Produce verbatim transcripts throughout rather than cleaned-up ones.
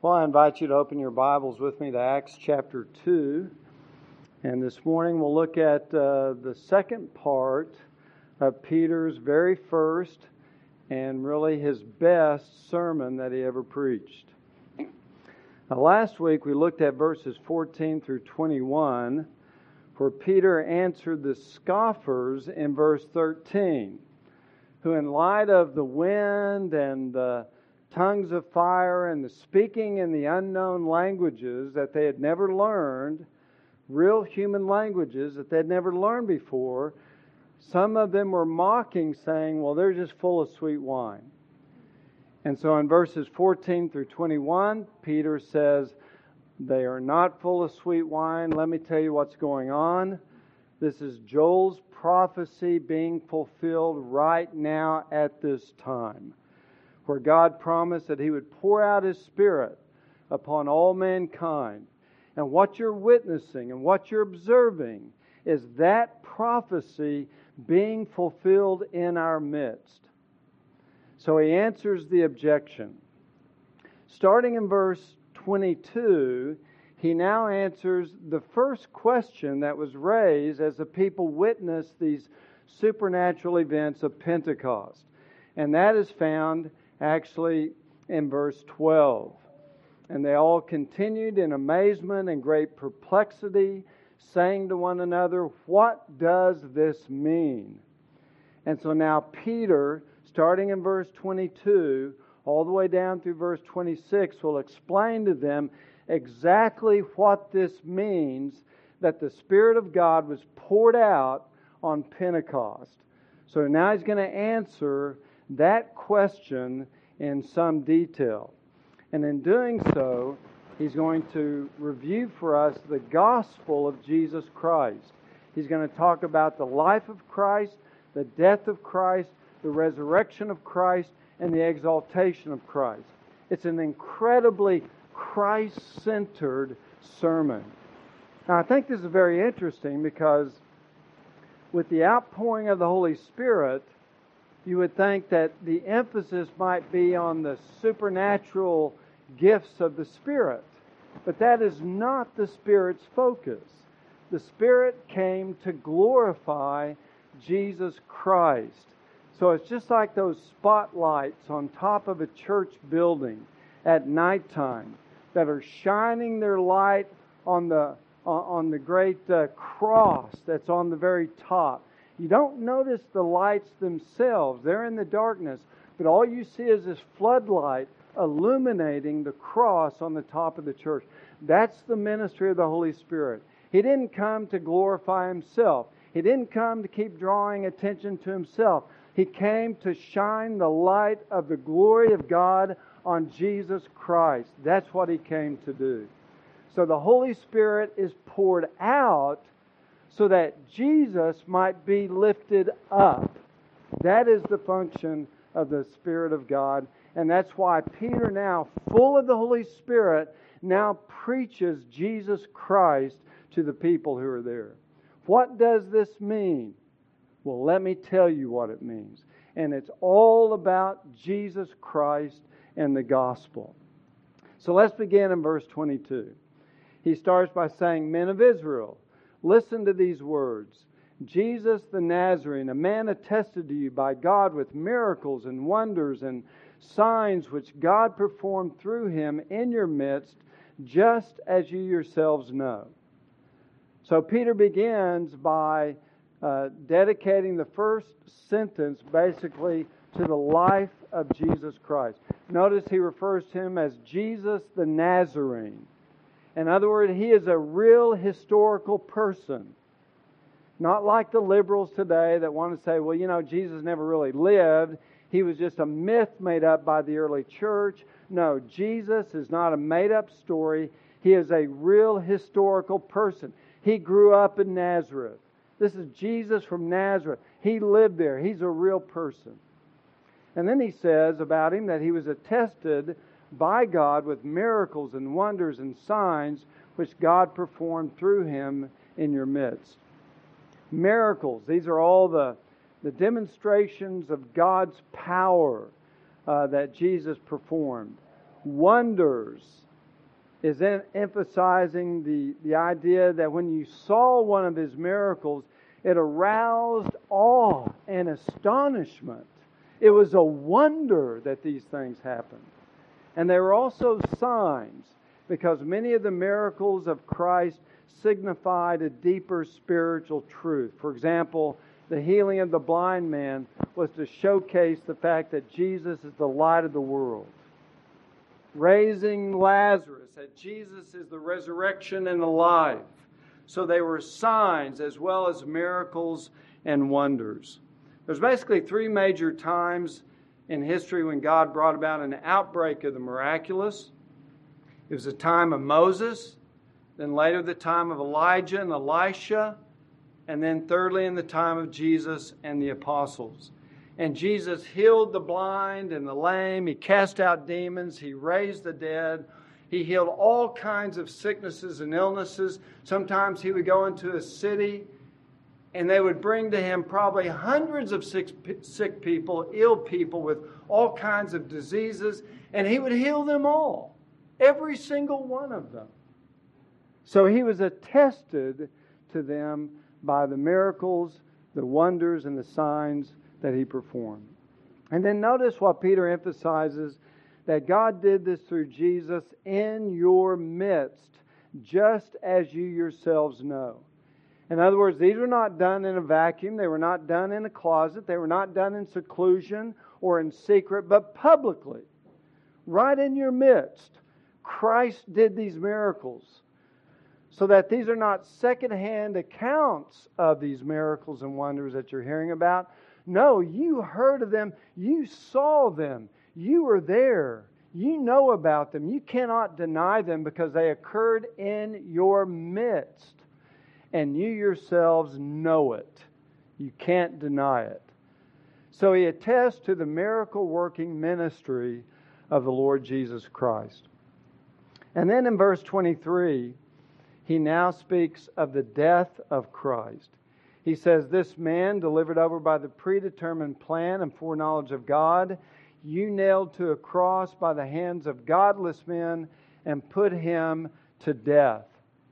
Well, I invite you to open your Bibles with me to Acts chapter two. And this morning we'll look at uh, the second part of Peter's very first and really his best sermon that he ever preached. Now, last week we looked at verses fourteen through twenty-one, where Peter answered the scoffers in verse thirteen, who in light of the wind and the tongues of fire and the speaking in the unknown languages that they had never learned, real human languages that they had never learned before, some of them were mocking, saying, well, they're just full of sweet wine. And so in verses fourteen through twenty-one, Peter says, they are not full of sweet wine. Let me tell you what's going on. This is Joel's prophecy being fulfilled right now at this time, where God promised that He would pour out His Spirit upon all mankind. And what you're witnessing and what you're observing is that prophecy being fulfilled in our midst. So he answers the objection. Starting in verse twenty-two, he now answers the first question that was raised as the people witnessed these supernatural events of Pentecost. And that is found actually in verse twelve. And they all continued in amazement and great perplexity, saying to one another, what does this mean? And so now Peter, starting in verse twenty-two, all the way down through verse twenty-six, will explain to them exactly what this means, that the Spirit of God was poured out on Pentecost. So now he's going to answer that question in some detail. And in doing so, he's going to review for us the gospel of Jesus Christ. He's going to talk about the life of Christ, the death of Christ, the resurrection of Christ, and the exaltation of Christ. It's an incredibly Christ-centered sermon. Now, I think this is very interesting because with the outpouring of the Holy Spirit, you would think that the emphasis might be on the supernatural gifts of the Spirit. But that is not the Spirit's focus. The Spirit came to glorify Jesus Christ. So it's just like those spotlights on top of a church building at nighttime that are shining their light on the, on the great uh, cross that's on the very top. You don't notice the lights themselves. They're in the darkness. But all you see is this floodlight illuminating the cross on the top of the church. That's the ministry of the Holy Spirit. He didn't come to glorify Himself. He didn't come to keep drawing attention to Himself. He came to shine the light of the glory of God on Jesus Christ. That's what He came to do. So the Holy Spirit is poured out so that Jesus might be lifted up. That is the function of the Spirit of God. And that's why Peter, now full of the Holy Spirit, now preaches Jesus Christ to the people who are there. What does this mean? Well, let me tell you what it means. And it's all about Jesus Christ and the gospel. So let's begin in verse twenty-two. He starts by saying, Men of Israel, listen to these words. Jesus the Nazarene, a man attested to you by God with miracles and wonders and signs which God performed through Him in your midst, just as you yourselves know. So Peter begins by uh, dedicating the first sentence basically to the life of Jesus Christ. Notice he refers to Him as Jesus the Nazarene. In other words, He is a real historical person. Not like the liberals today that want to say, well, you know, Jesus never really lived. He was just a myth made up by the early church. No, Jesus is not a made-up story. He is a real historical person. He grew up in Nazareth. This is Jesus from Nazareth. He lived there. He's a real person. And then he says about Him that He was attested by God with miracles and wonders and signs which God performed through Him in your midst. Miracles, these are all the, the demonstrations of God's power uh, that Jesus performed. Wonders, is em- emphasizing the, the idea that when you saw one of his miracles, it aroused awe and astonishment. It was a wonder that these things happened. And they were also signs, because many of the miracles of Christ signified a deeper spiritual truth. For example, the healing of the blind man was to showcase the fact that Jesus is the light of the world. Raising Lazarus, that Jesus is the resurrection and the life. So they were signs as well as miracles and wonders. There's basically three major times in history when God brought about an outbreak of the miraculous. It was the time of Moses, then later the time of Elijah and Elisha, and then thirdly in the time of Jesus and the apostles. And Jesus healed the blind and the lame. He cast out demons. He raised the dead. He healed all kinds of sicknesses and illnesses. Sometimes he would go into a city and they would bring to him probably hundreds of sick, sick people, ill people with all kinds of diseases, and he would heal them all, every single one of them. So he was attested to them by the miracles, the wonders, and the signs that he performed. And then notice what Peter emphasizes, that God did this through Jesus in your midst, just as you yourselves know. In other words, these were not done in a vacuum. They were not done in a closet. They were not done in seclusion or in secret, but publicly. Right in your midst, Christ did these miracles. So that these are not secondhand accounts of these miracles and wonders that you're hearing about. No, you heard of them. You saw them. You were there. You know about them. You cannot deny them because they occurred in your midst. And you yourselves know it. You can't deny it. So he attests to the miracle-working ministry of the Lord Jesus Christ. And then in verse twenty-three, he now speaks of the death of Christ. He says, this man delivered over by the predetermined plan and foreknowledge of God, you nailed to a cross by the hands of godless men and put him to death.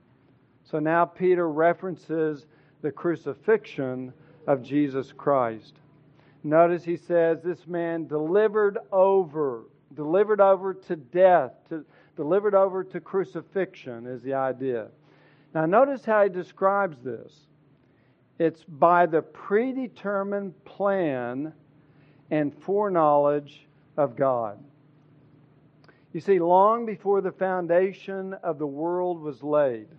So now Peter references the crucifixion of Jesus Christ. Notice he says this man delivered over, delivered over to death, to, delivered over to crucifixion is the idea. Now notice how he describes this. It's by the predetermined plan and foreknowledge of God. You see, long before the foundation of the world was laid,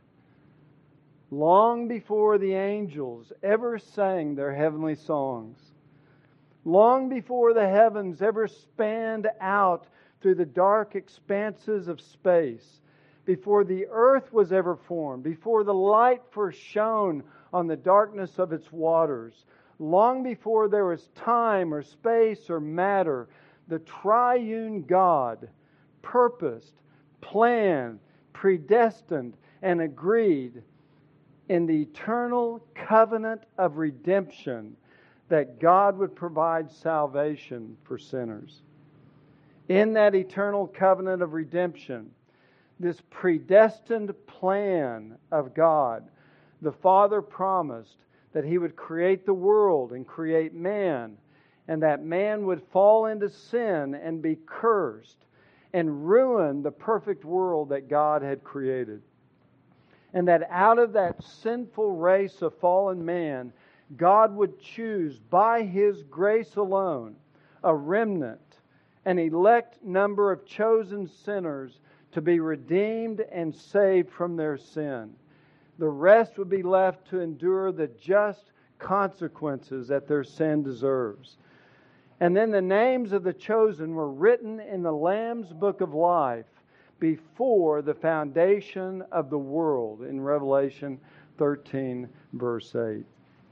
long before the angels ever sang their heavenly songs, long before the heavens ever spanned out through the dark expanses of space, before the earth was ever formed, before the light first shone on the darkness of its waters, long before there was time or space or matter, the triune God purposed, planned, predestined, and agreed in the eternal covenant of redemption that God would provide salvation for sinners. In that eternal covenant of redemption, this predestined plan of God, the Father promised that He would create the world and create man, and that man would fall into sin and be cursed and ruin the perfect world that God had created. And that out of that sinful race of fallen man, God would choose by His grace alone a remnant, an elect number of chosen sinners to be redeemed and saved from their sin. The rest would be left to endure the just consequences that their sin deserves. And then the names of the chosen were written in the Lamb's Book of Life before the foundation of the world in Revelation thirteen, verse eight.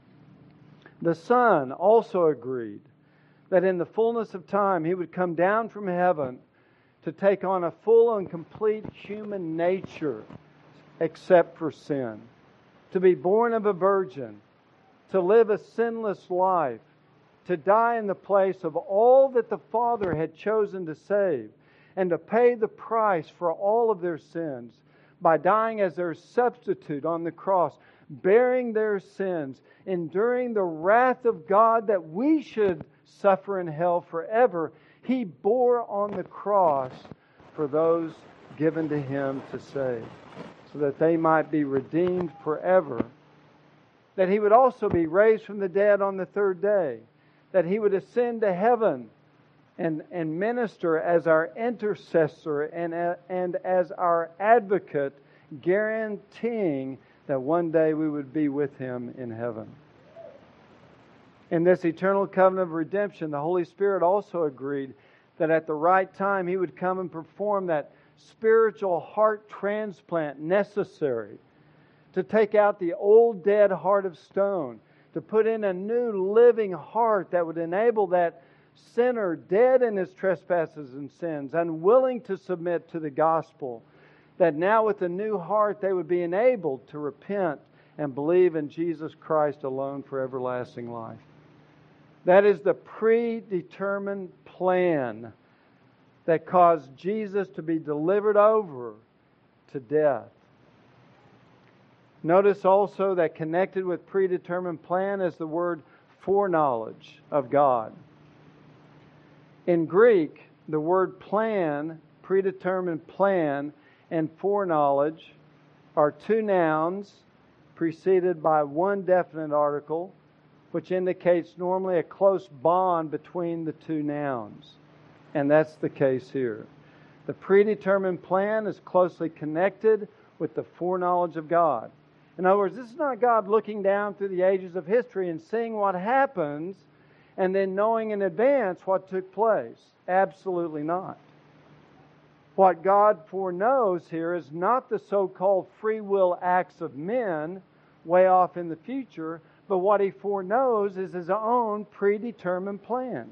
The Son also agreed that in the fullness of time He would come down from heaven to take on a full and complete human nature except for sin, to be born of a virgin, to live a sinless life, to die in the place of all that the Father had chosen to save, and to pay the price for all of their sins by dying as their substitute on the cross, bearing their sins, enduring the wrath of God that we should suffer in hell forever. He bore on the cross for those given to Him to save, so that they might be redeemed forever. That He would also be raised from the dead on the third day. That He would ascend to heaven and, and minister as our intercessor and, and as our advocate, guaranteeing that one day we would be with Him in heaven. In this eternal covenant of redemption, the Holy Spirit also agreed that at the right time He would come and perform that spiritual heart transplant necessary to take out the old dead heart of stone, to put in a new living heart that would enable that sinner dead in his trespasses and sins, unwilling to submit to the gospel, that now with a new heart they would be enabled to repent and believe in Jesus Christ alone for everlasting life. That is the predetermined plan that caused Jesus to be delivered over to death. Notice also that connected with predetermined plan is the word foreknowledge of God. In Greek, the word plan, predetermined plan, and foreknowledge are two nouns preceded by one definite article, which indicates normally a close bond between the two nouns. And that's the case here. The predetermined plan is closely connected with the foreknowledge of God. In other words, this is not God looking down through the ages of history and seeing what happens and then knowing in advance what took place. Absolutely not. What God foreknows here is not the so-called free will acts of men way off in the future, but what He foreknows is His own predetermined plan.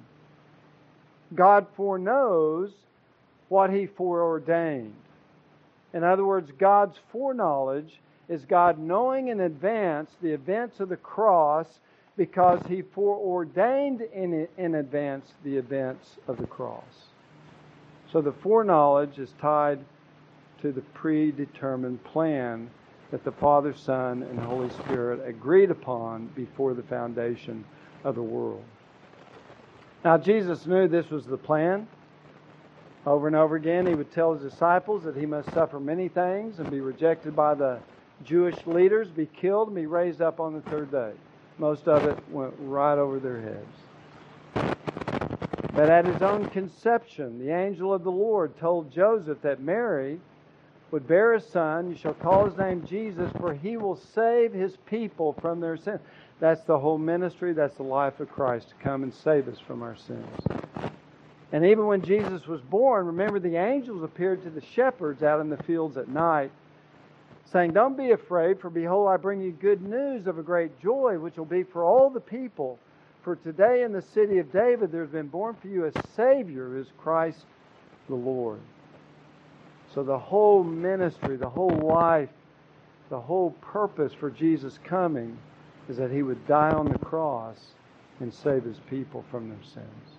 God foreknows what He foreordained. In other words, God's foreknowledge is God knowing in advance the events of the cross because He foreordained in, in advance the events of the cross. So the foreknowledge is tied to the predetermined plan that the Father, Son, and Holy Spirit agreed upon before the foundation of the world. Now, Jesus knew this was the plan. Over and over again, He would tell His disciples that He must suffer many things and be rejected by the Jewish leaders, be killed, and be raised up on the third day. Most of it went right over their heads. But at His own conception, the angel of the Lord told Joseph that Mary would bear a son. You shall call his name Jesus, for He will save His people from their sins. That's the whole ministry. That's the life of Christ, to come and save us from our sins. And even when Jesus was born, remember the angels appeared to the shepherds out in the fields at night, saying, "Don't be afraid, for behold, I bring you good news of a great joy, which will be for all the people. For today in the city of David there has been born for you a Savior, who is Christ the Lord." So the whole ministry, the whole life, the whole purpose for Jesus coming is that He would die on the cross and save His people from their sins.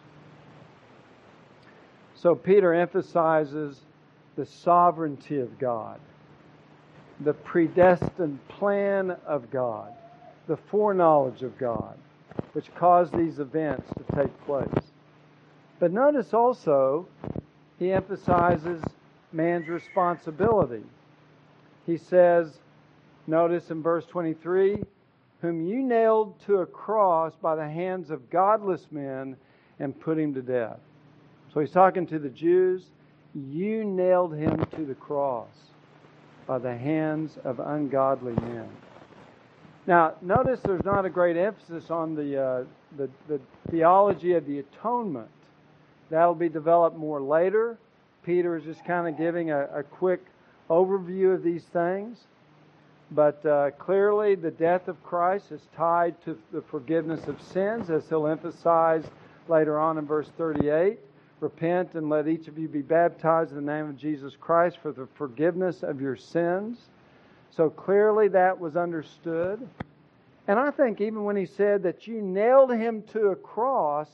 So Peter emphasizes the sovereignty of God, the predestined plan of God, the foreknowledge of God, which caused these events to take place. But notice also, he emphasizes man's responsibility. He says, notice in verse twenty-three, "Whom you nailed to a cross by the hands of godless men and put Him to death." So he's talking to the Jews. You nailed Him to the cross by the hands of ungodly men. Now, notice there's not a great emphasis on the, uh, the, the theology of the atonement. That'll be developed more later. Peter is just kind of giving a, a quick overview of these things. But uh, clearly the death of Christ is tied to the forgiveness of sins, as he'll emphasize later on in verse thirty-eight. "Repent and let each of you be baptized in the name of Jesus Christ for the forgiveness of your sins." So clearly that was understood. And I think even when he said that you nailed Him to a cross,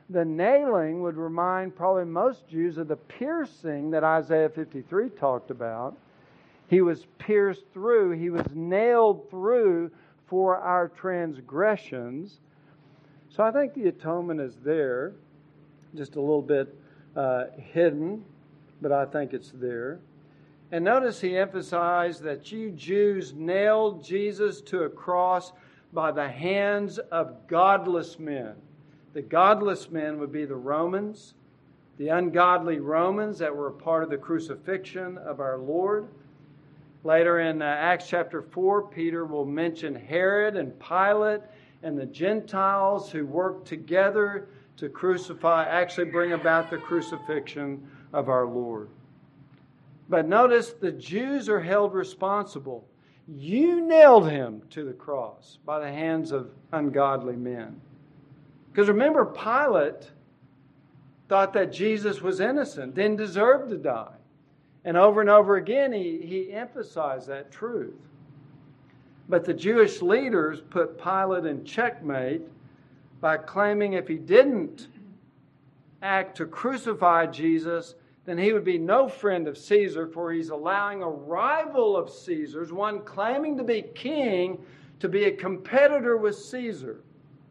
the nailing would remind probably most Jews of the piercing that Isaiah fifty-three talked about. He was pierced through. He was nailed through for our transgressions. So I think the atonement is there, just a little bit uh, hidden, but I think it's there. And notice he emphasized that you Jews nailed Jesus to a cross by the hands of godless men. The godless men would be the Romans, the ungodly Romans that were a part of the crucifixion of our Lord. Later in uh, Acts chapter four, Peter will mention Herod and Pilate and the Gentiles who worked together to crucify, actually bring about the crucifixion of our Lord. But notice the Jews are held responsible. You nailed him to the cross by the hands of ungodly men. Because remember, Pilate thought that Jesus was innocent, didn't deserve to die. And over and over again, he, he emphasized that truth. But the Jewish leaders put Pilate in checkmate by claiming if he didn't act to crucify Jesus, then he would be no friend of Caesar, for he's allowing a rival of Caesar's, one claiming to be king, to be a competitor with Caesar.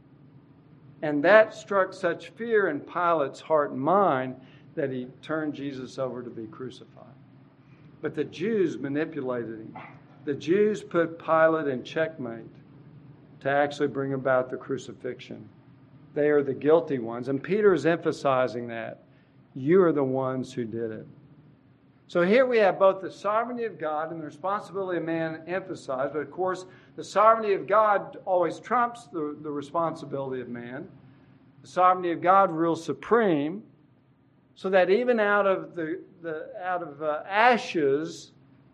And that struck such fear in Pilate's heart and mind that he turned Jesus over to be crucified. But the Jews manipulated him. The Jews put Pilate in checkmate to actually bring about the crucifixion. They are the guilty ones. And Peter is emphasizing that. You are the ones who did it. So here we have both the sovereignty of God and the responsibility of man emphasized. But of course, the sovereignty of God always trumps the, the responsibility of man. The sovereignty of God rules supreme, so that even out of the, the out of uh, ashes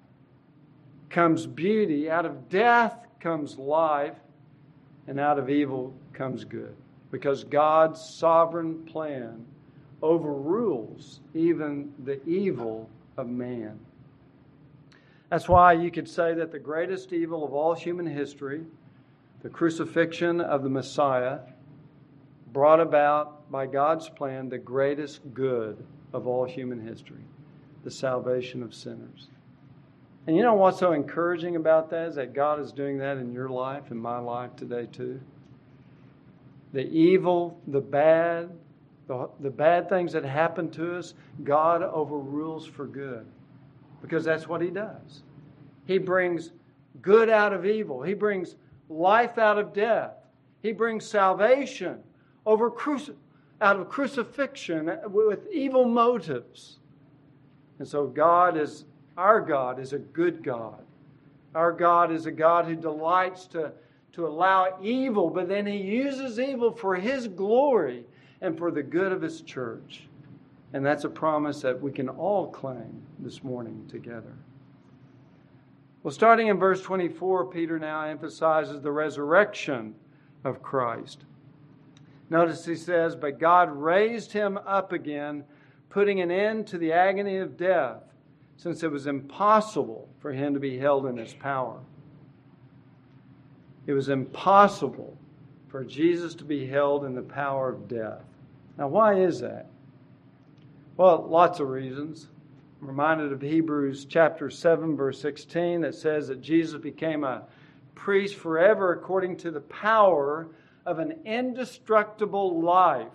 comes beauty, out of death comes life, and out of evil comes good. Because God's sovereign plan overrules even the evil of man. That's why you could say that the greatest evil of all human history, the crucifixion of the Messiah, brought about by God's plan the greatest good of all human history, the salvation of sinners. And you know what's so encouraging about that is that God is doing that in your life and my life today too. The evil, the bad, the, the bad things that happen to us, God overrules for good. Because that's what He does. He brings good out of evil. He brings life out of death. He brings salvation over cruci- out of crucifixion with evil motives. And so God is, our God is a good God. Our God is a God who delights to, to allow evil, but then He uses evil for His glory and for the good of His church. And that's a promise that we can all claim this morning together. Well, starting in verse twenty-four, Peter now emphasizes the resurrection of Christ. Notice he says, "But God raised Him up again, putting an end to the agony of death, since it was impossible for Him to be held in His power." It was impossible for Jesus to be held in the power of death. Now, why is that? Well, lots of reasons. I'm reminded of Hebrews chapter seven, verse sixteen, that says that Jesus became a priest forever according to the power of an indestructible life.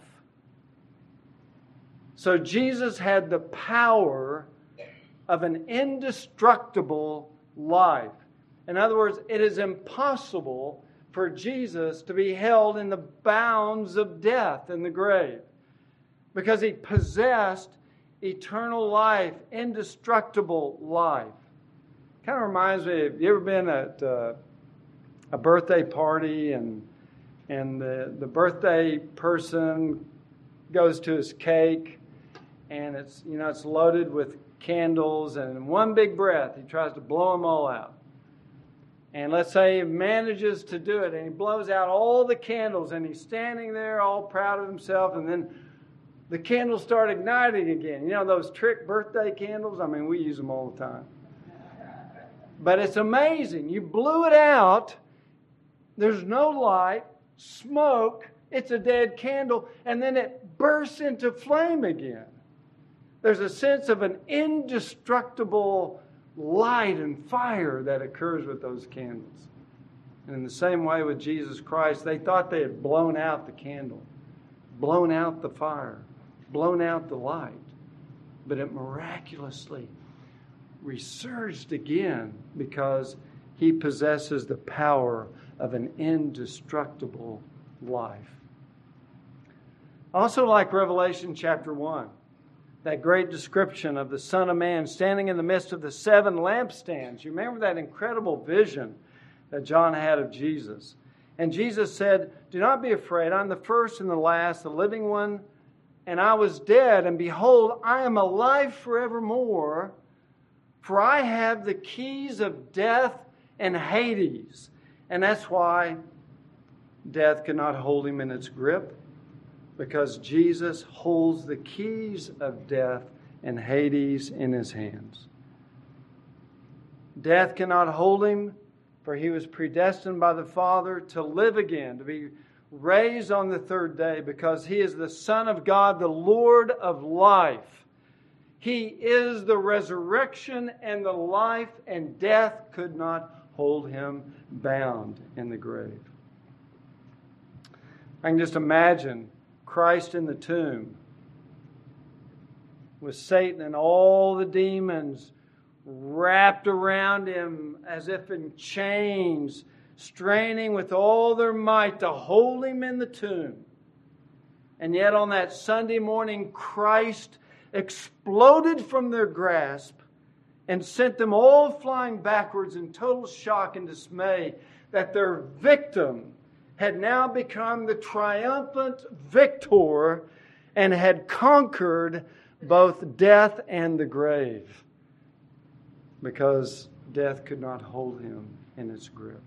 So Jesus had the power of an indestructible life. In other words, it is impossible for Jesus to be held in the bounds of death in the grave, because He possessed eternal life, indestructible life. Kind of reminds me, have you ever been at uh, a birthday party and and the, the birthday person goes to his cake and it's, you know, it's loaded with candles, and in one big breath he tries to blow them all out. And let's say he manages to do it and he blows out all the candles and he's standing there all proud of himself, and then the candles start igniting again. You know those trick birthday candles? I mean, we use them all the time. But it's amazing. You blew it out. There's no light, smoke, It's a dead candle, and then it bursts into flame again. There's a sense of an indestructible light and fire that occurs with those candles. And in the same way with Jesus Christ, they thought they had blown out the candle, blown out the fire, blown out the light. But it miraculously resurged again because he possesses the power of an indestructible life. I also like Revelation chapter one. That great description of the Son of Man standing in the midst of the seven lampstands. You remember that incredible vision that John had of Jesus. And Jesus said, "Do not be afraid. I'm the first and the last, the living one. And I was dead, and behold, I am alive forevermore. For I have the keys of death and Hades." And that's why death cannot hold him in its grip. Because Jesus holds the keys of death and Hades in his hands. Death cannot hold him, for he was predestined by the Father to live again, to be raised on the third day, because he is the Son of God, the Lord of life. He is the resurrection and the life, and death could not hold him bound in the grave. I can just imagine Christ in the tomb, with Satan and all the demons wrapped around him as if in chains, straining with all their might to hold him in the tomb. And yet on that Sunday morning, Christ exploded from their grasp and sent them all flying backwards in total shock and dismay that their victim had now become the triumphant victor and had conquered both death and the grave, because death could not hold him in its grip.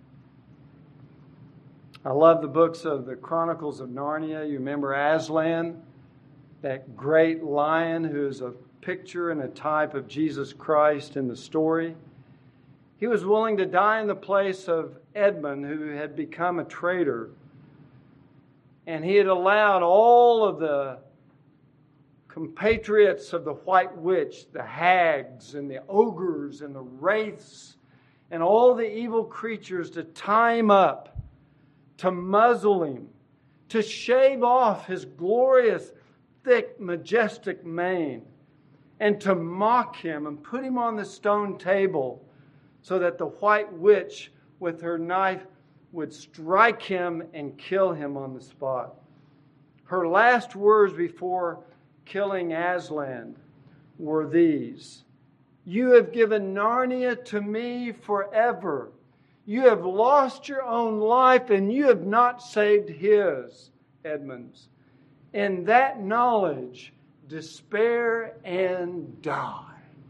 I love the books of the Chronicles of Narnia. You remember Aslan, that great lion who is a picture and a type of Jesus Christ in the story. He was willing to die in the place of Edmund, who had become a traitor. And he had allowed all of the compatriots of the White Witch, the hags and the ogres and the wraiths, and all the evil creatures to tie him up, to muzzle him, to shave off his glorious, thick, majestic mane, and to mock him and put him on the stone table, so that the White Witch with her knife would strike him and kill him on the spot. Her last words before killing Aslan were these: "You have given Narnia to me forever. You have lost your own life and you have not saved his," Edmund's. "In that knowledge, despair and die."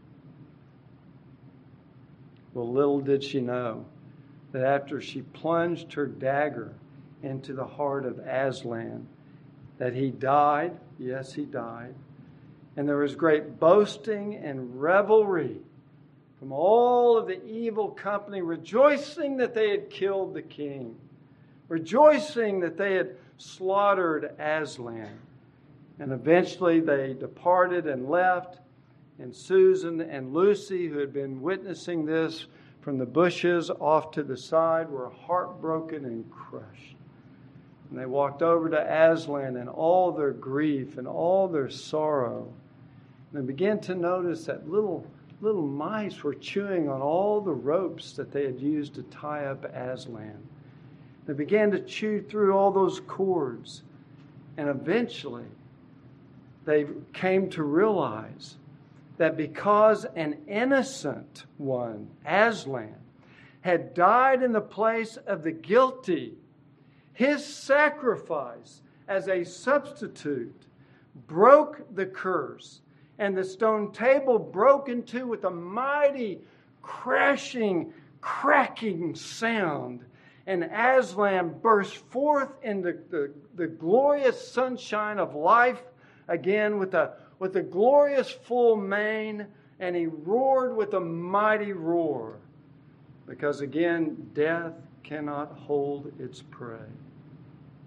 Well, little did she know that after she plunged her dagger into the heart of Aslan, that he died. Yes, he died. And there was great boasting and revelry from all of the evil company, rejoicing that they had killed the king, rejoicing that they had slaughtered Aslan. And eventually they departed and left, and Susan and Lucy, who had been witnessing this from the bushes off to the side, were heartbroken and crushed. And they walked over to Aslan in all their grief and all their sorrow. And they began to notice that little, little mice were chewing on all the ropes that they had used to tie up Aslan. They began to chew through all those cords. And eventually, they came to realize that because an innocent one, Aslan, had died in the place of the guilty, his sacrifice as a substitute broke the curse, and the stone table broke in two with a mighty crashing, cracking sound, and Aslan burst forth in the, the, the glorious sunshine of life again with a, with a glorious full mane, and he roared with a mighty roar, because again, death cannot hold its prey.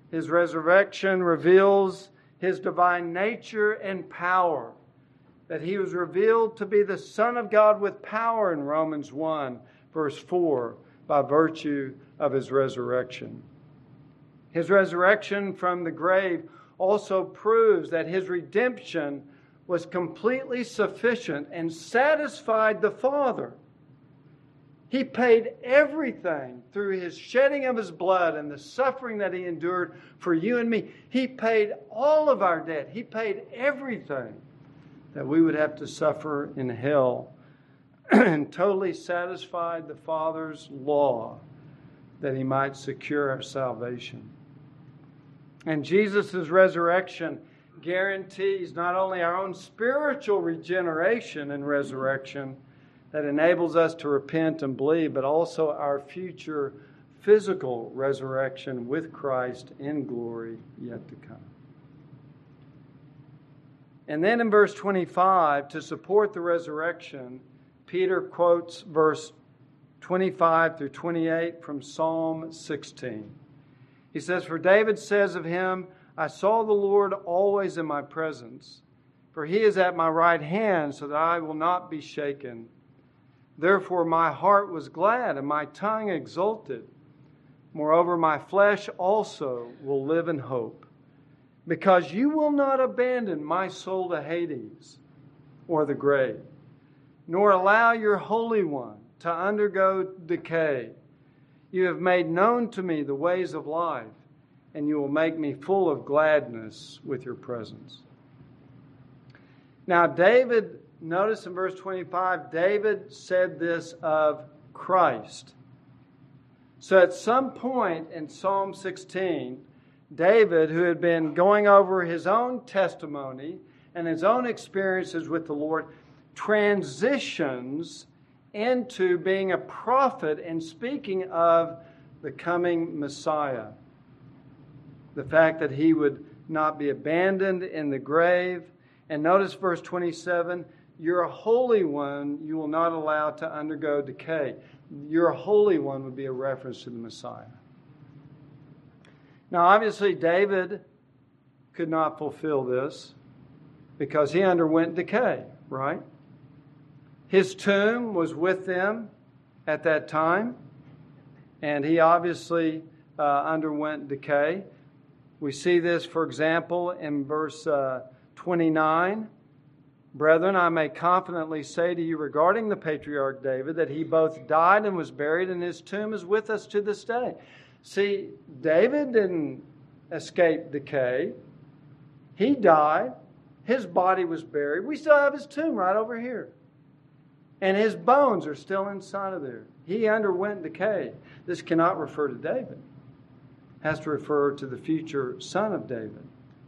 His resurrection reveals His divine nature and power, that He was revealed to be the Son of God with power in Romans one, verse four, by virtue of His resurrection. His resurrection from the grave also proves that His redemption was completely sufficient and satisfied the Father. He paid everything through His shedding of His blood and the suffering that He endured for you and me. He paid all of our debt. He paid everything that we would have to suffer in hell and totally satisfied the Father's law that He might secure our salvation. And Jesus' resurrection guarantees not only our own spiritual regeneration and resurrection that enables us to repent and believe, but also our future physical resurrection with Christ in glory yet to come. And then in verse twenty-five, to support the resurrection, Peter quotes verse twenty-five through twenty-eight from Psalm sixteen. He says, "For David says of Him, I saw the Lord always in my presence, for He is at my right hand, so that I will not be shaken. Therefore my heart was glad, and my tongue exulted. Moreover, my flesh also will live in hope, because You will not abandon my soul to Hades or the grave, nor allow Your Holy One to undergo decay. You have made known to me the ways of life, and You will make me full of gladness with Your presence." Now, David, notice in verse twenty-five, David said this of Christ. So at some point in Psalm sixteen, David, who had been going over his own testimony and his own experiences with the Lord, transitions into being a prophet and speaking of the coming Messiah. The fact that He would not be abandoned in the grave. And notice verse twenty-seven, Your Holy One You will not allow to undergo decay. Your Holy One would be a reference to the Messiah. Now obviously David could not fulfill this because he underwent decay, right? His tomb was with them at that time, and he obviously uh, underwent decay. We see this, for example, in verse uh, twenty-nine. "Brethren, I may confidently say to you regarding the patriarch David that he both died and was buried, and his tomb is with us to this day." See, David didn't escape decay. He died. His body was buried. We still have his tomb right over here. And his bones are still inside of there. He underwent decay. This cannot refer to David. It has to refer to the future son of David.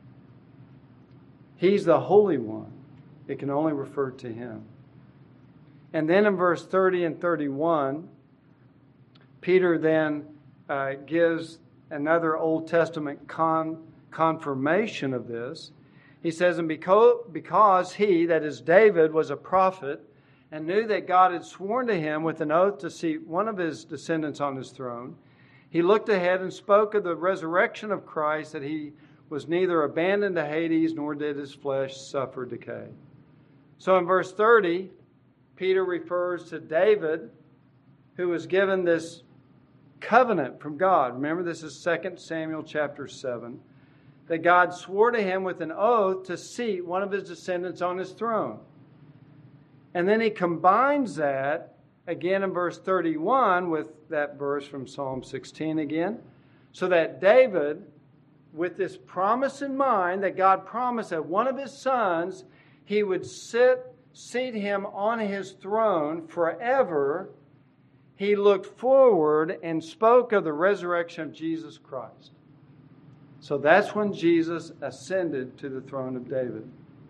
He's the Holy One. It can only refer to Him. And then in verse thirty and thirty-one, Peter then uh, gives another Old Testament con- confirmation of this. He says, "And because, because he, that is David, was a prophet, and knew that God had sworn to him with an oath to seat one of his descendants on his throne, he looked ahead and spoke of the resurrection of Christ, that He was neither abandoned to Hades, nor did His flesh suffer decay." So in verse thirty, Peter refers to David, who was given this covenant from God. Remember, this is Second Samuel chapter seven. That God swore to him with an oath to seat one of his descendants on his throne. And then he combines that again in verse thirty-one with that verse from Psalm sixteen again. So that David, with this promise in mind, that God promised that one of his sons, He would sit, seat him on His throne forever, he looked forward and spoke of the resurrection of Jesus Christ. So that's when Jesus ascended to the throne of David.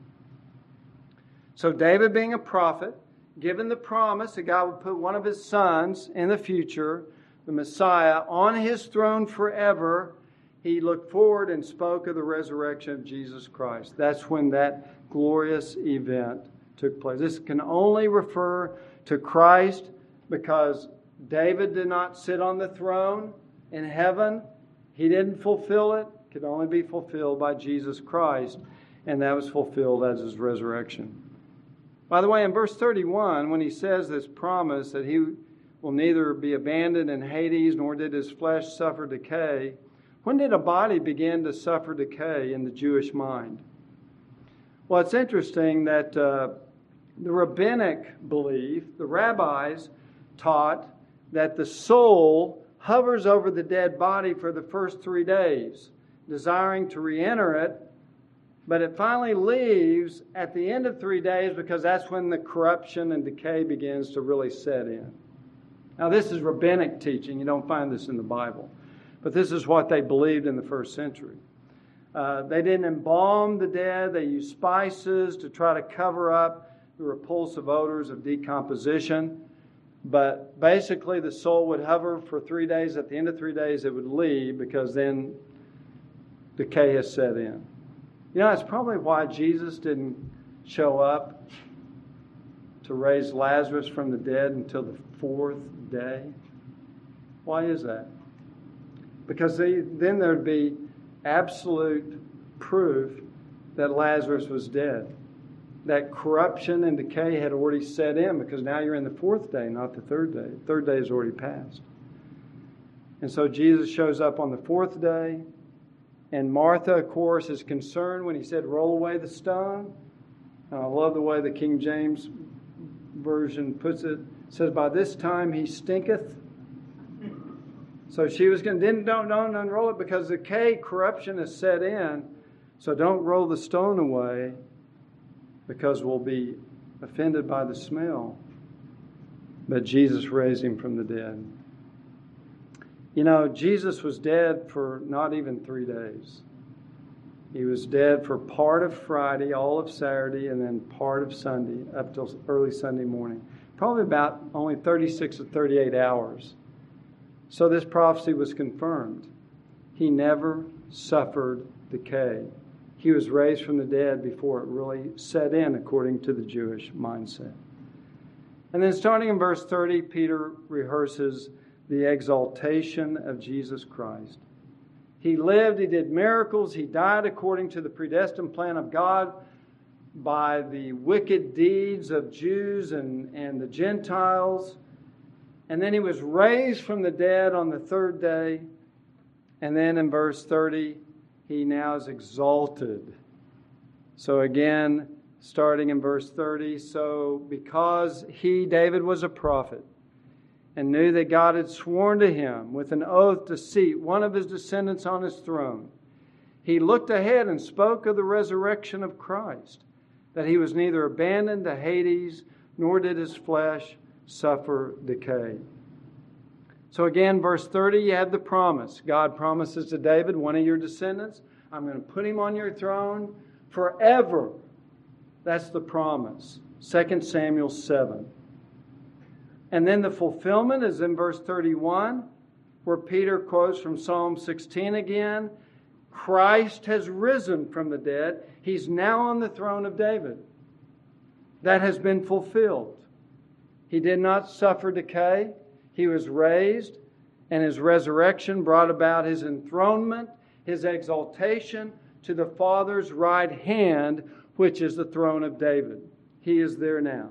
So David, being a prophet, given the promise that God would put one of his sons in the future, the Messiah, on His throne forever, he looked forward and spoke of the resurrection of Jesus Christ. That's when that glorious event took place. This can only refer to Christ because David did not sit on the throne in heaven. He didn't fulfill it. could only be fulfilled by Jesus Christ, and that was fulfilled as His resurrection. By the way, in verse thirty-one, when He says this promise that He will neither be abandoned in Hades, nor did His flesh suffer decay, when did a body begin to suffer decay in the Jewish mind? Well, it's interesting that uh, the rabbinic belief, the rabbis taught that the soul hovers over the dead body for the first three days, desiring to re-enter it, but it finally leaves at the end of three days because that's when the corruption and decay begins to really set in. Now, this is rabbinic teaching. You don't find this in the Bible. But this is what they believed in the first century. Uh, they didn't embalm the dead. They used spices to try to cover up the repulsive odors of decomposition. But basically, the soul would hover for three days. At the end of three days, it would leave because then decay has set in. You know, that's probably why Jesus didn't show up to raise Lazarus from the dead until the fourth day. Why is that? Because they, then there'd be absolute proof that Lazarus was dead. That corruption and decay had already set in because now you're in the fourth day, not the third day. The third day has already passed. And so Jesus shows up on the fourth day. And Martha, of course, is concerned when He said, roll away the stone. And I love the way the King James Version puts it. It says, by this time he stinketh. So she was going to, didn't, don't, don't unroll it because decay, corruption has set in. So don't roll the stone away because we'll be offended by the smell. But Jesus raised Him from the dead. You know, Jesus was dead for not even three days. He was dead for part of Friday, all of Saturday, and then part of Sunday, up till early Sunday morning. Probably about only thirty-six or thirty-eight hours. So this prophecy was confirmed. He never suffered decay. He was raised from the dead before it really set in according to the Jewish mindset. And then starting in verse thirty, Peter rehearses the exaltation of Jesus Christ. He lived, He did miracles, He died according to the predestined plan of God by the wicked deeds of Jews and, and the Gentiles. And then He was raised from the dead on the third day. And then in verse thirty, He now is exalted. So again, starting in verse thirty, so because He, David, was a prophet, and knew that God had sworn to him with an oath to seat one of his descendants on his throne, he looked ahead and spoke of the resurrection of Christ, that He was neither abandoned to Hades, nor did His flesh suffer decay. So again, verse thirty, you have the promise. God promises to David, one of your descendants, I'm going to put him on your throne forever. That's the promise. Second Samuel seven. And then the fulfillment is in verse thirty-one, where Peter quotes from Psalm sixteen again. Christ has risen from the dead. He's now on the throne of David. That has been fulfilled. He did not suffer decay. He was raised, and His resurrection brought about His enthronement, His exaltation to the Father's right hand, which is the throne of David. He is there now.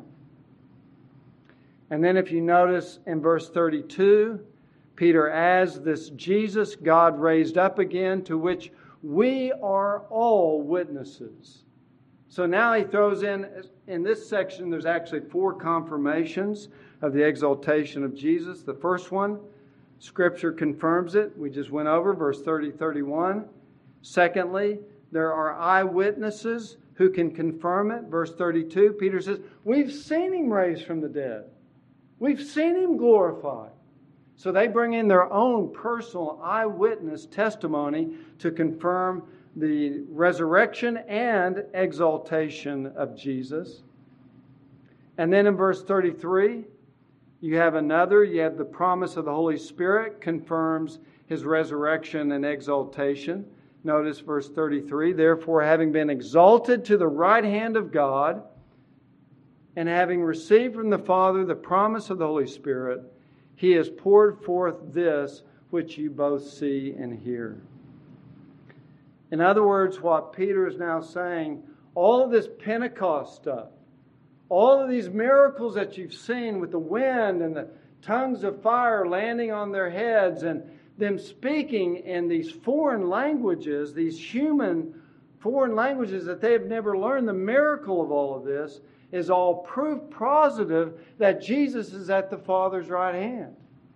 And then if you notice in verse thirty-two, Peter adds this Jesus God raised up again, to which we are all witnesses. So now he throws in, in this section, there's actually four confirmations of the exaltation of Jesus. The first one, Scripture confirms it. We just went over verse thirty, thirty-one. Secondly, there are eyewitnesses who can confirm it. Verse thirty-two, Peter says, we've seen Him raised from the dead. We've seen Him glorified. So they bring in their own personal eyewitness testimony to confirm the resurrection and exaltation of Jesus. And then in verse thirty-three, you have another, you have the promise of the Holy Spirit confirms His resurrection and exaltation. Notice verse thirty-three, therefore having been exalted to the right hand of God, and having received from the Father the promise of the Holy Spirit, He has poured forth this which you both see and hear. In other words, what Peter is now saying, all of this Pentecost stuff, all of these miracles that you've seen with the wind and the tongues of fire landing on their heads and them speaking in these foreign languages, these human foreign languages that they have never learned, the miracle of all of this is all proof positive that Jesus is at the Father's right hand.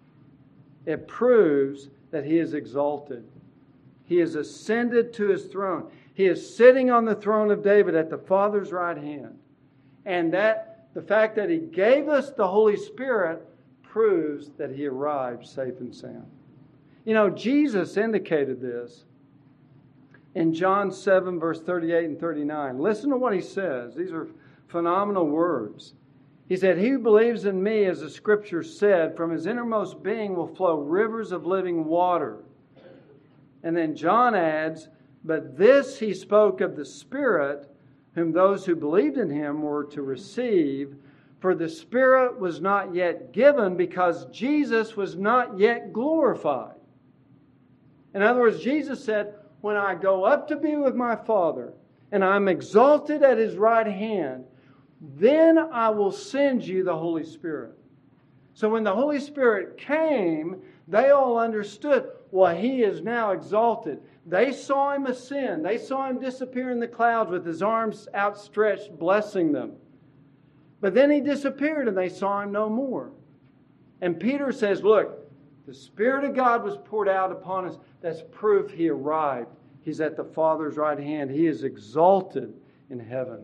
It proves that He is exalted. He has ascended to His throne. He is sitting on the throne of David at the Father's right hand. And that the fact that He gave us the Holy Spirit proves that He arrived safe and sound. You know, Jesus indicated this in John seven, verse thirty-eight and thirty-nine. Listen to what He says. These are phenomenal words. He said, "He who believes in me, as the Scripture said, from his innermost being will flow rivers of living water." And then John adds, "But this He spoke of the Spirit, whom those who believed in Him were to receive. For the Spirit was not yet given because Jesus was not yet glorified." In other words, Jesus said, when I go up to be with my Father and I'm exalted at His right hand, then I will send you the Holy Spirit. So when the Holy Spirit came, they all understood, well, He is now exalted. They saw Him ascend. They saw Him disappear in the clouds with His arms outstretched, blessing them. But then He disappeared and they saw Him no more. And Peter says, look, the Spirit of God was poured out upon us. That's proof He arrived. He's at the Father's right hand. He is exalted in heaven.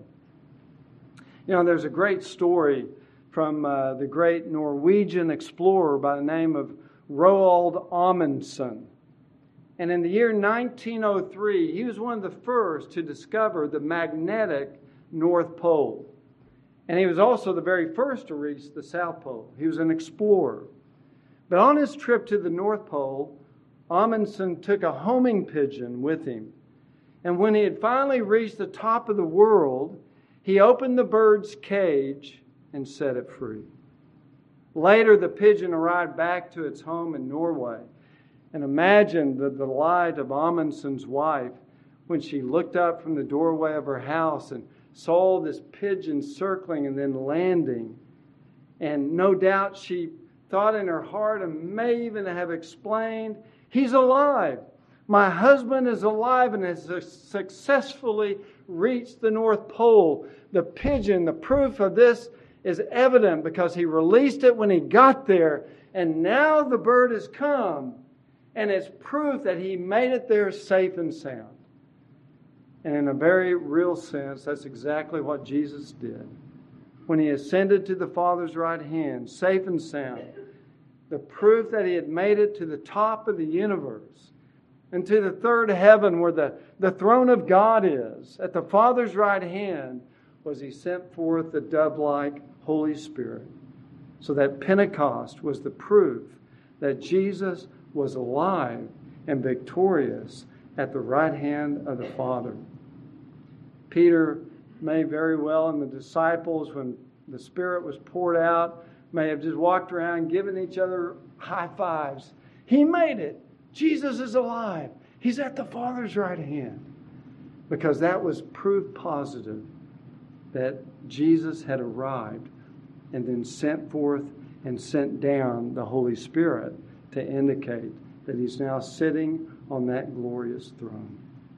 You know, there's a great story from uh, the great Norwegian explorer by the name of Roald Amundsen. And in the year nineteen oh three, he was one of the first to discover the magnetic North Pole. And he was also the very first to reach the South Pole. He was an explorer. But on his trip to the North Pole, Amundsen took a homing pigeon with him. And when he had finally reached the top of the world, he opened the bird's cage and set it free. Later, the pigeon arrived back to its home in Norway. And imagine the delight of Amundsen's wife when she looked up from the doorway of her house and saw this pigeon circling and then landing. And no doubt she thought in her heart, and may even have explained, he's alive. My husband is alive and has successfully reached the North Pole. The pigeon, the proof of this is evident because he released it when he got there. And now the bird has come. And it's proof that he made it there safe and sound. And in a very real sense, that's exactly what Jesus did. When He ascended to the Father's right hand, safe and sound, the proof that He had made it to the top of the universe and to the third heaven where the, the throne of God is, at the Father's right hand, was He sent forth the dove-like Holy Spirit. So that Pentecost was the proof that Jesus was alive and victorious at the right hand of the Father. Peter may very well, and the disciples, when the Spirit was poured out, may have just walked around giving each other high fives. He made it. Jesus is alive. He's at the Father's right hand. Because that was proof positive that Jesus had arrived and then sent forth and sent down the Holy Spirit to indicate that He's now sitting on that glorious throne.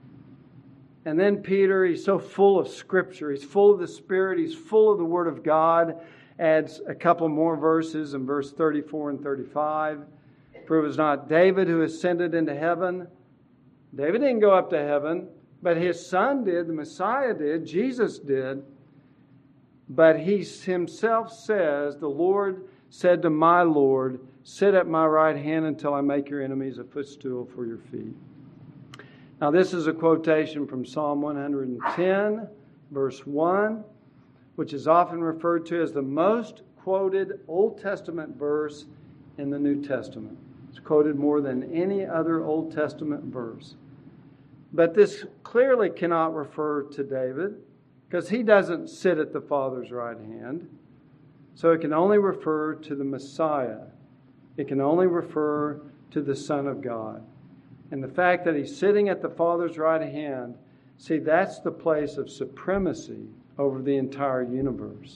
And then Peter, he's so full of Scripture. He's full of the Spirit. He's full of the Word of God. Adds a couple more verses in verse thirty-four and thirty-five. For it was not David who ascended into heaven. David didn't go up to heaven, but his son did. The Messiah did. Jesus did. But He Himself says, the Lord said to my Lord, sit at my right hand until I make your enemies a footstool for your feet. Now this is a quotation from Psalm one hundred ten, verse one, which is often referred to as the most quoted Old Testament verse in the New Testament. It's quoted more than any other Old Testament verse. But this clearly cannot refer to David, because he doesn't sit at the Father's right hand. So it can only refer to the Messiah. It can only refer to the Son of God. And the fact that He's sitting at the Father's right hand, see, that's the place of supremacy over the entire universe.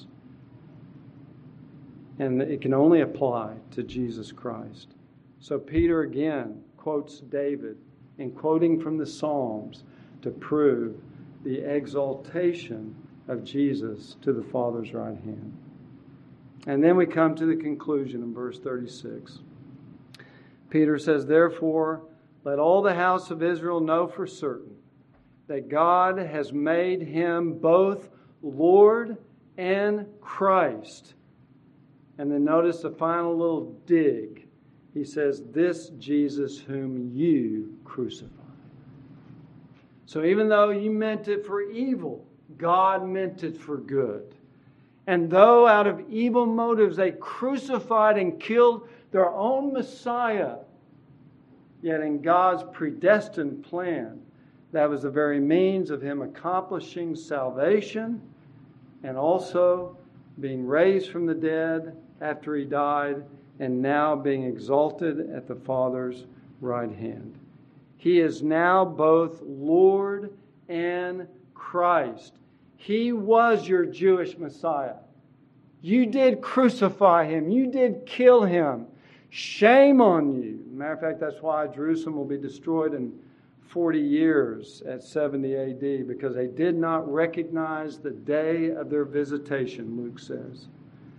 And it can only apply to Jesus Christ. So Peter again quotes David in quoting from the Psalms to prove the exaltation of Jesus to the Father's right hand. And then we come to the conclusion in verse thirty-six. Peter says, "Therefore, let all the house of Israel know for certain that God has made Him both Lord and Christ." And then notice the final little dig. He says, "This Jesus whom you crucified." So even though you meant it for evil, God meant it for good. And though out of evil motives they crucified and killed their own Messiah, yet in God's predestined plan, that was the very means of Him accomplishing salvation and also being raised from the dead after He died and now being exalted at the Father's right hand. He is now both Lord and Christ. He was your Jewish Messiah. You did crucify Him. You did kill Him. Shame on you. Matter of fact, that's why Jerusalem will be destroyed in forty years at seventy A D, because they did not recognize the day of their visitation, Luke says.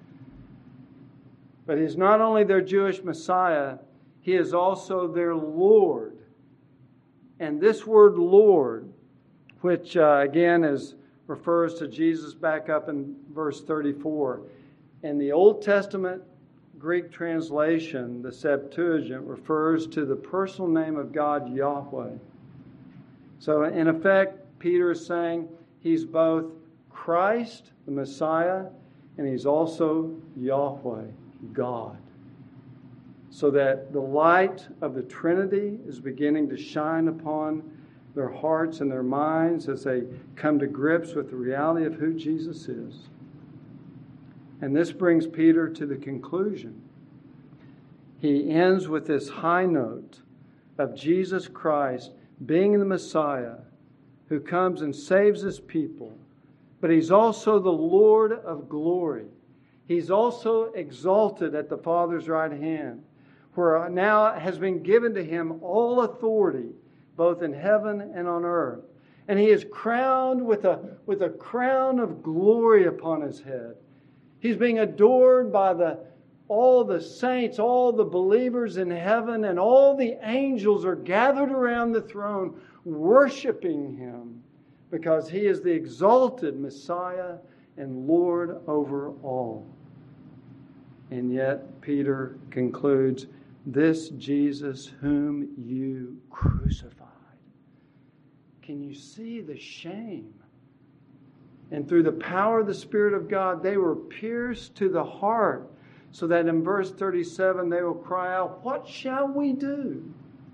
But He's not only their Jewish Messiah, He is also their Lord. And this word Lord, which uh, again is refers to Jesus back up in verse thirty-four. In the Old Testament Greek translation, the Septuagint refers to the personal name of God, Yahweh. So in effect, Peter is saying He's both Christ, the Messiah, and He's also Yahweh, God. So that the light of the Trinity is beginning to shine upon their hearts and their minds as they come to grips with the reality of who Jesus is. And this brings Peter to the conclusion. He ends with this high note of Jesus Christ being the Messiah who comes and saves His people. But He's also the Lord of glory. He's also exalted at the Father's right hand, where now has been given to Him all authority, both in heaven and on earth. And He is crowned with a, with a crown of glory upon His head. He's being adored by the, all the saints, all the believers in heaven, and all the angels are gathered around the throne worshiping Him because He is the exalted Messiah and Lord over all. And yet Peter concludes, "This Jesus whom you crucified." Can you see the shame? And through the power of the Spirit of God, they were pierced to the heart, so that in verse thirty-seven they will cry out, "What shall we do?"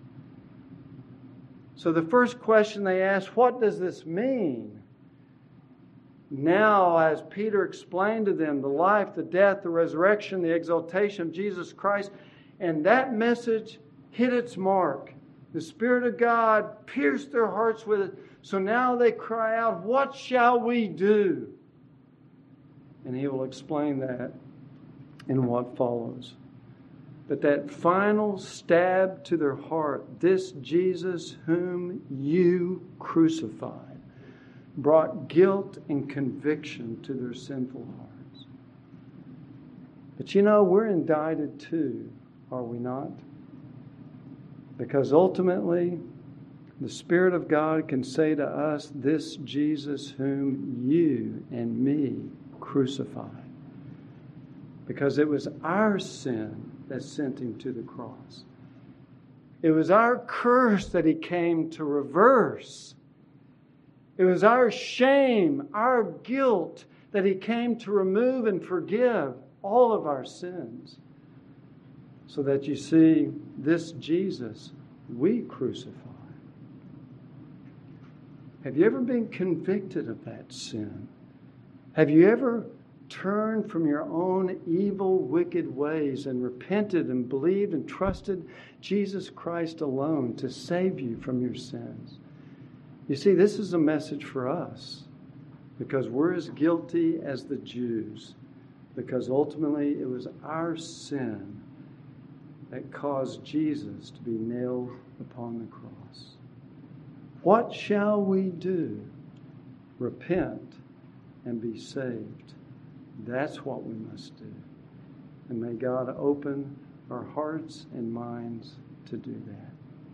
So the first question they ask, what does this mean? Now, as Peter explained to them the life, the death, the resurrection, the exaltation of Jesus Christ, and that message hit its mark. The Spirit of God pierced their hearts with it. So now they cry out, "What shall we do?" And He will explain that in what follows. But that final stab to their heart, "This Jesus whom you crucified," brought guilt and conviction to their sinful hearts. But you know, we're indicted too, are we not? Because ultimately, the Spirit of God can say to us, "This Jesus whom you and me crucified." Because it was our sin that sent Him to the cross. It was our curse that He came to reverse. It was our shame, our guilt that He came to remove and forgive all of our sins. So that you see, this Jesus we crucified. Have you ever been convicted of that sin? Have you ever turned from your own evil, wicked ways and repented and believed and trusted Jesus Christ alone to save you from your sins. You see, this is a message for us because we're as guilty as the Jews, because ultimately it was our sin that caused Jesus to be nailed upon the cross. What shall we do? Repent and be saved. That's what we must do. And may God open our hearts and minds to do that.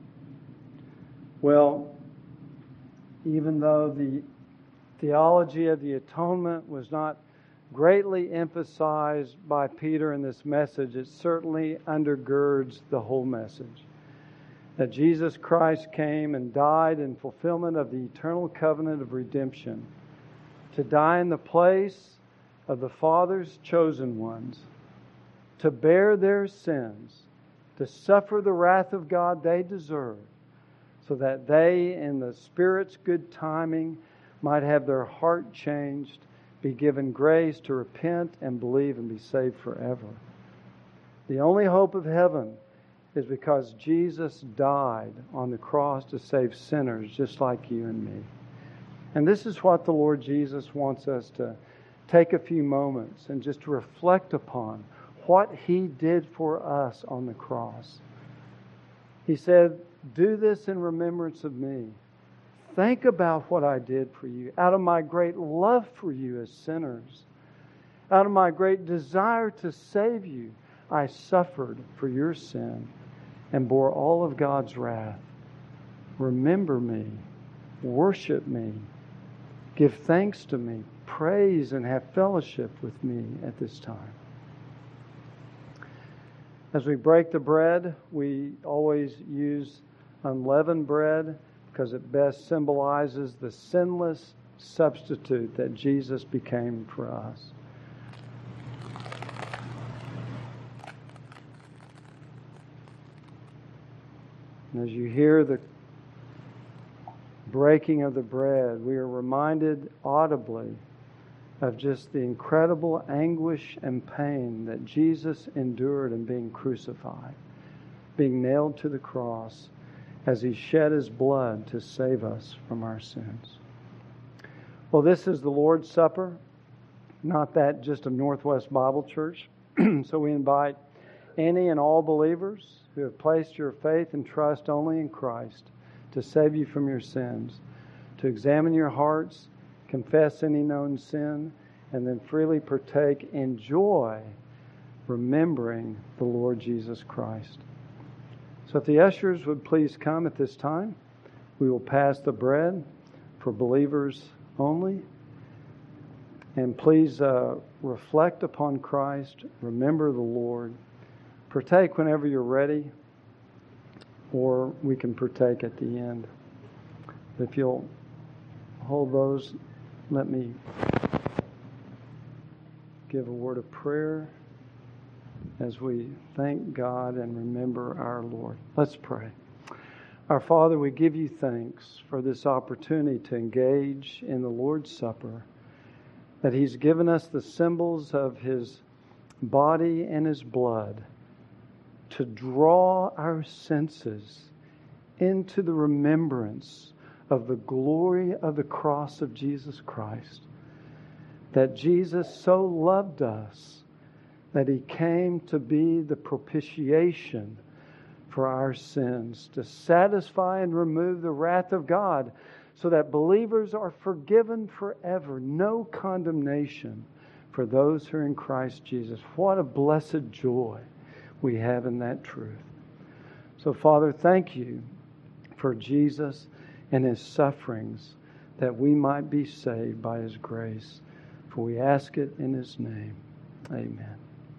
Well, even though the theology of the atonement was not greatly emphasized by Peter in this message, it certainly undergirds the whole message. That Jesus Christ came and died in fulfillment of the eternal covenant of redemption, to die in the place of the Father's chosen ones, to bear their sins, to suffer the wrath of God they deserve, so that they, in the Spirit's good timing, might have their heart changed, be given grace to repent and believe and be saved forever. The only hope of heaven is because Jesus died on the cross to save sinners just like you and me. And this is what the Lord Jesus wants us to take a few moments and just to reflect upon what He did for us on the cross. He said, "Do this in remembrance of me." Think about what I did for you. Out of my great love for you as sinners, out of my great desire to save you, I suffered for your sin and bore all of God's wrath. Remember me, worship me, give thanks to me, praise and have fellowship with me at this time. As we break the bread, we always use unleavened bread, because it best symbolizes the sinless substitute that Jesus became for us. And as you hear the breaking of the bread, we are reminded audibly of just the incredible anguish and pain that Jesus endured in being crucified, being nailed to the cross, as He shed His blood to save us from our sins. Well, this is the Lord's Supper, not that just of Northwest Bible Church. So we invite any and all believers who have placed your faith and trust only in Christ to save you from your sins, to examine your hearts, confess any known sin, and then freely partake in joy, remembering the Lord Jesus Christ. So if the ushers would please come at this time, we will pass the bread for believers only. And please uh, reflect upon Christ, remember the Lord, partake whenever you're ready, or we can partake at the end. If you'll hold those, let me give a word of prayer as we thank God and remember our Lord. Let's pray. Our Father, we give you thanks for this opportunity to engage in the Lord's Supper, that He's given us the symbols of His body and His blood to draw our senses into the remembrance of the glory of the cross of Jesus Christ, that Jesus so loved us that He came to be the propitiation for our sins, to satisfy and remove the wrath of God, so that believers are forgiven forever, no condemnation for those who are in Christ Jesus. What a blessed joy we have in that truth. So, Father, thank you for Jesus and His sufferings, that we might be saved by His grace. For we ask it in His name. Amen.